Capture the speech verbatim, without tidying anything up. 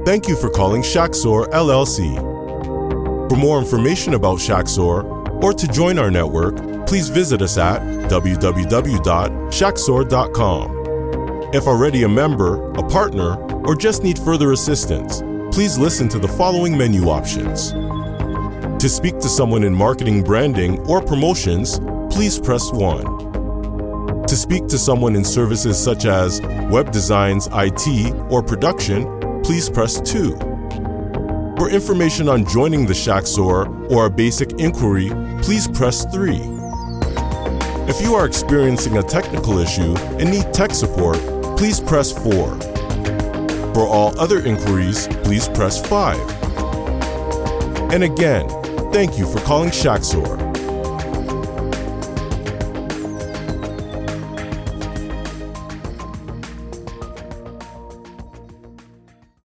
Thank you for calling Shaxor L L C. For more information about Shaxor or to join our network, please visit us at w w w dot shaxor dot com. If already a member, a partner, or just need further assistance, please listen to the following menu options. To speak to someone in marketing, branding, or promotions, please press one. To speak to someone in services such as web designs, I T, or production, please press two. For information on joining the Shaxor or a basic inquiry, please press three. If you are experiencing a technical issue and need tech support, please press four. For all other inquiries, please press five. And again, thank you for calling Shaxor.